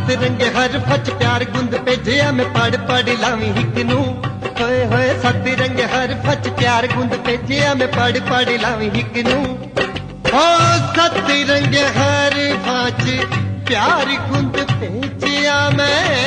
सत रंगे हर फच प्यार गुंद भेजिया मैं पढ़ लावी हिक नू। होए होए सत रंगे हर फच प्यार गुंद भेजिया मैं पढ़ लावी हिक नू। हो सत रंगे हर फच प्यार गुंद भेजिया मैं